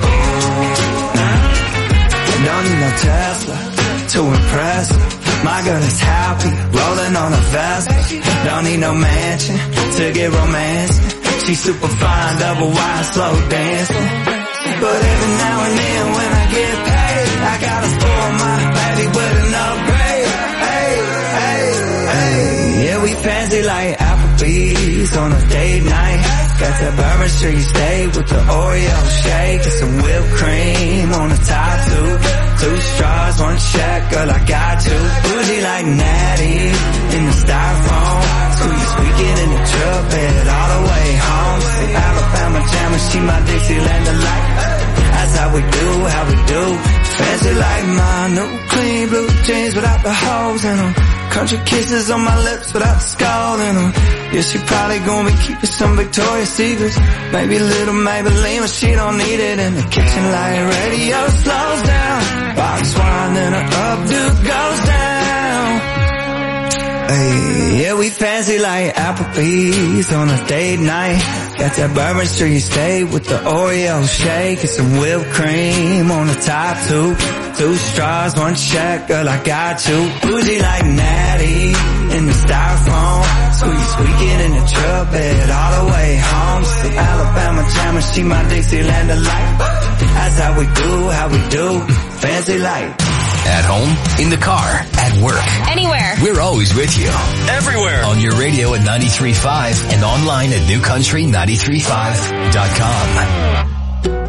Don't need no Tesla to impress her. My girl is happy, rolling on a Vespa. Don't need no mansion to get romance. She's super fine, double wide, slow dancing. But every now and then when I get paid, I gotta spoil my baby with an upgrade. Hey, hey, hey. Yeah, we fancy like Applebee's on a date night. Got that Bourbon Street steak with the Oreo shake and some whipped cream on the top two. 2 straws, 1 check, girl, I got you. Bougie like Natty in the styrofoam. Squeaking in the truck bed all the way home. Some Alabama jammer, she my Dixieland delight. That's how we do, fancy like my new clean blue jeans without the holes in them. Country kisses on my lips without the skull in them. Yeah, she probably gonna be keeping some Victoria's Secrets. Maybe a little Maybelline, but she don't need it. In the kitchen like radio slows down. Box wine and her updo goes down. Hey, yeah, we fancy like Applebee's on a date night. Got that Bourbon Street steak with the Oreo shake and some whipped cream on the top two. 2 straws, 1 check, girl, I got you. Bougie like Natty in the styrofoam. Squeaking in the truck bed all the way home. Some Alabama jammer, she my Dixieland delight. That's how we do, fancy like. At home, in the car, at work. Anywhere. We're always with you. Everywhere. On your radio at 93.5 and online at newcountry935.com.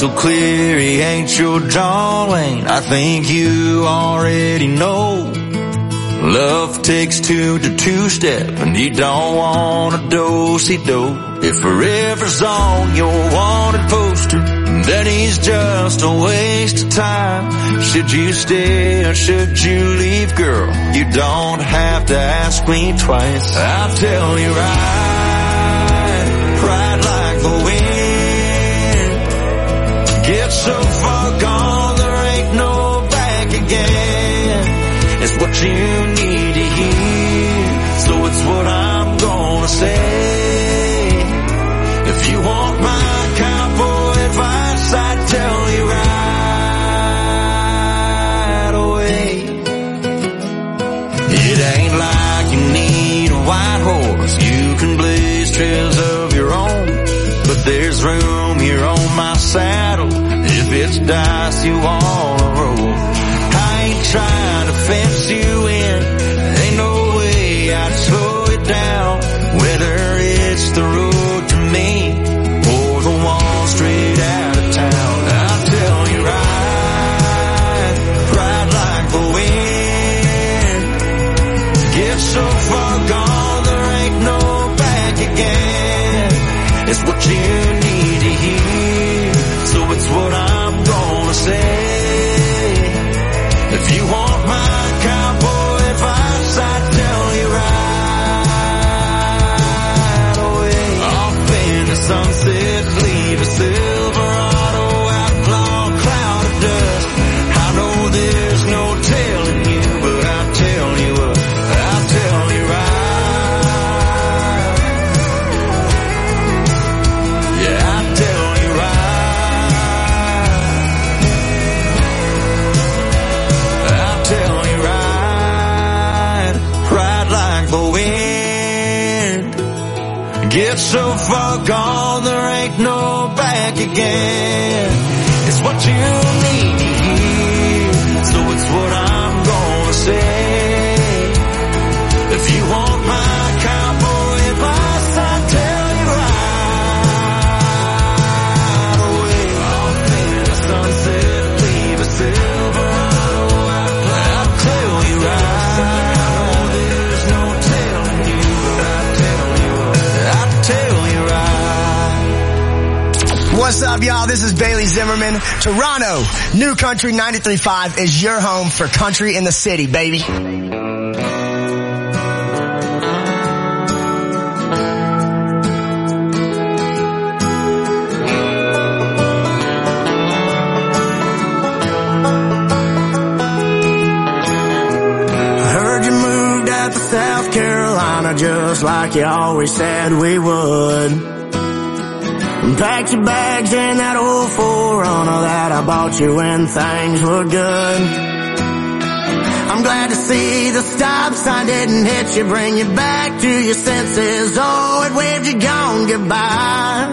crystal clear, he ain't your John Wayne. I think you already know. Love takes two to two-step, and you don't want a do-si-do. If forever's on your wanted poster, then he's just a waste of time. Should you stay or should you leave, girl? You don't have to ask me twice. I'll tell you ride like the wind. Get so far gone, there ain't no back again. It's what you need to hear, so it's what I'm gonna say. If you want my cowboy advice, I'd tell you right away. It ain't like you need a white horse, you can blaze trails of your own. But there's room here on my saddle, if it's dice you wanna roll. I ain't trying to fence you in, ain't no way I'd slow it down. Whether it's the road to me or the one straight out of town, I'll tell you ride like the wind. Get so far gone, there ain't no back again. It's what you need to hear, so it's what I'm gonna say. If you want my cowboy advice, I'd tell you right away. Off in the sunset, leave a Silverado outlaw cloud of dust. I know there's no telling you, but I'll tell you what, I'll tell you right. Yeah, I'll tell you right. Tell you ride like the wind. Get so far gone, there ain't no back again. It's what you need to hear, so it's what I'm gonna say. If you want my cowboy advice, I'll tell you right away. Off in the sunset, leave a Silverado. I'll tell you right. I know there's no telling you, but I'll tell you right. What's up, y'all? This is Bailey Zimmerman. Toronto, New Country 93.5 is your home for country in the city, baby. South Carolina, just like you always said we would. And packed your bags in that old 4Runner that I bought you when things were good. I'm glad to see the stop sign didn't hit you, bring you back to your senses. Oh, it waved you gone goodbye.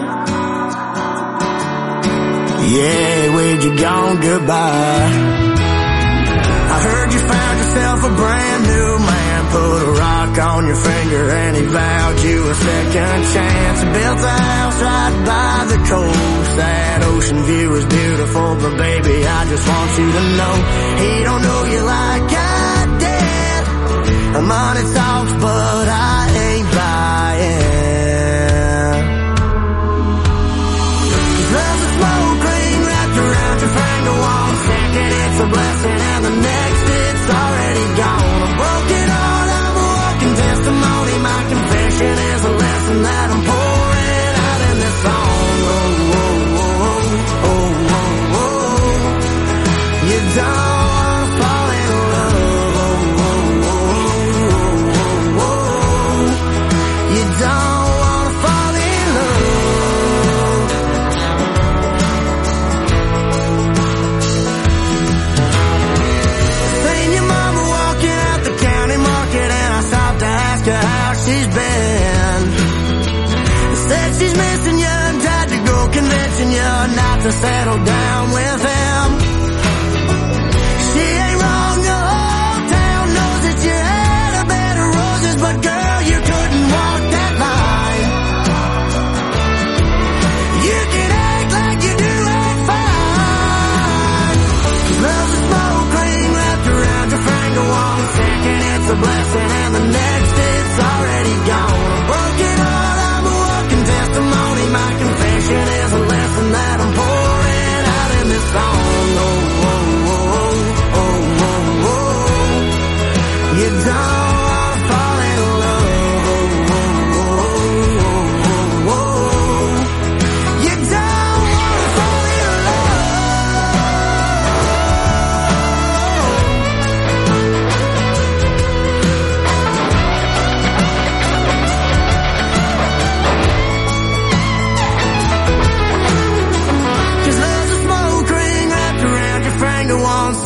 Yeah, it waved you gone goodbye. I heard you found yourself a brand new man. Put a rock on your finger and he vowed you a second chance. He built a house right by the coast. That ocean view is beautiful, but baby, I just want you to know he don't know you like I did. Money talks, but I ain't buying. 'Cause love's a smoke ring wrapped around your finger. One second it's a blessing and the next it's already gone. I'm broken heart, I'm a walking testimony. My confession is a lesson that I'm pouring out in this song. Oh, oh, oh, oh, oh, oh, oh. You don't wanna fall in love. Oh, oh, oh, oh, oh, oh. You don't wanna fall in love. Seen your mama walking out the county market and I stopped to ask her how she's been. Said she's missing you and tried to go convincing you not to settle down with him. She ain't wrong, the whole town knows that you had a bed of roses, but girl, you couldn't walk that line. You can act like you do at 5.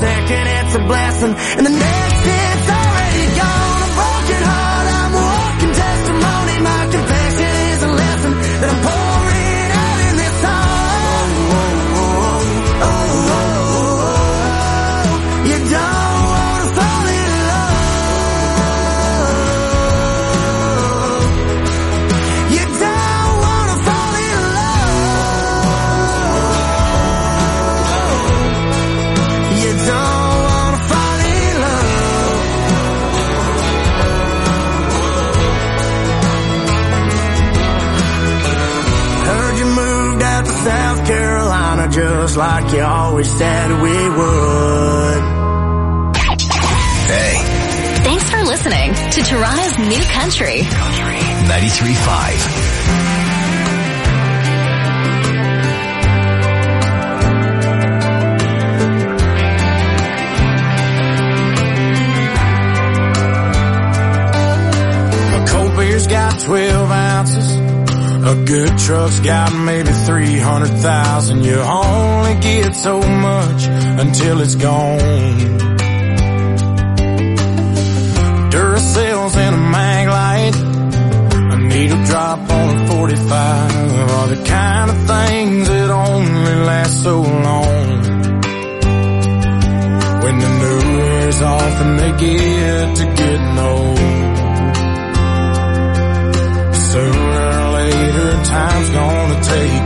second it's a blessing, and the next it's already gone. A broken heart, I'm a walking testimony. My confession is a lesson that I'm pouring out in this song. Oh, oh, oh, oh, oh. You don't wanna fall in love. You don't wanna fall in love. You don't wanna fall in love. Heard you moved out to South Carolina just like you always said we would. Hey. Thanks for listening to Toronto's New Country. 93.5. A cold beer's got 12 ounces. A good truck's got maybe 300,000. You only get so much until it's gone. Duracells and a mag light, a needle drop on a 45 are the kind of things that only last so long. When the new wears off and they get to getting old, sooner or later time's gonna take